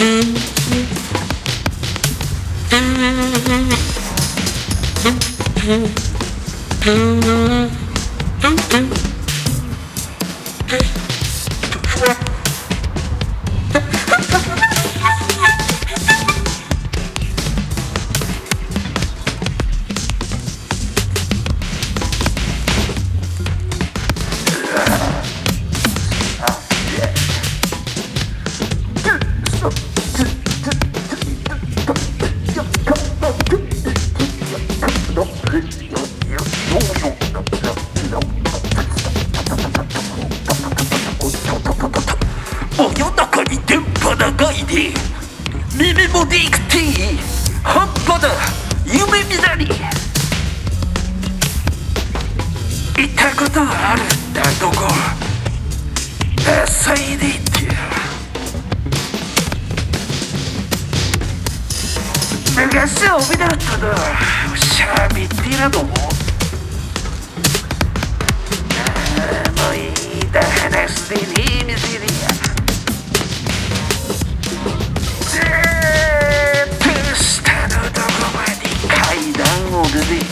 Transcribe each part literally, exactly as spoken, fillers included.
真夜中に電波長いで耳もでくて半端な夢見なり行ったことあるんだどこ浅いでって昔は帯だったなしゃべってらどももういいだ話すでねえ見せりやずーっと下のどこまで階段を出て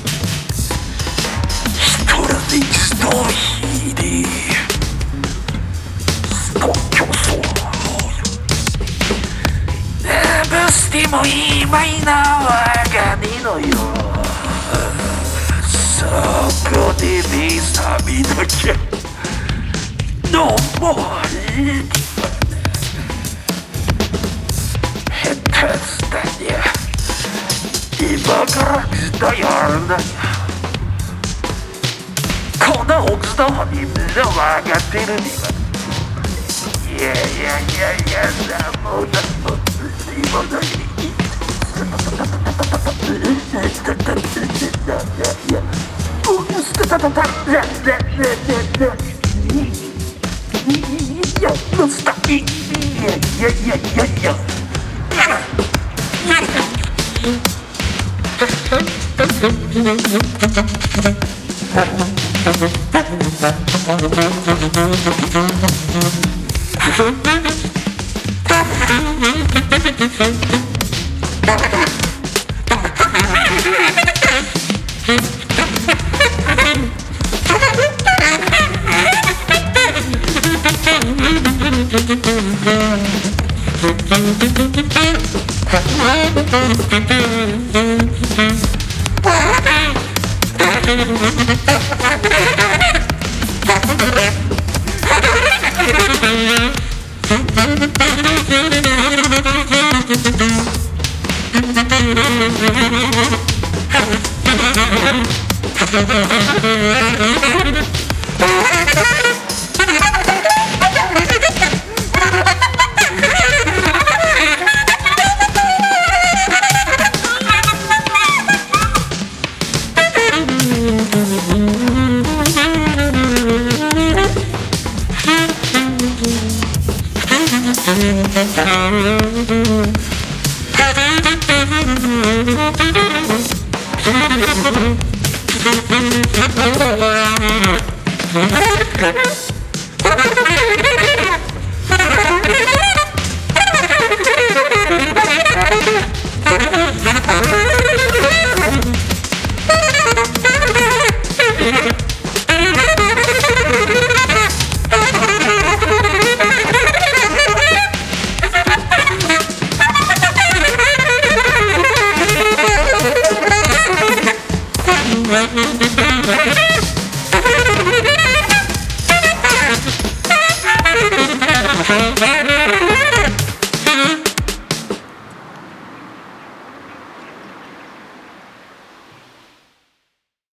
一人でストーリーでスト競争ブスティも今いなわがねえのよそこで目覚めなきゃのもいい下手すだにゃ今から時代あるなにゃこんな奥の方にみんな分かってるにはいやいやいやいやだもうだもう今だけに Thank you.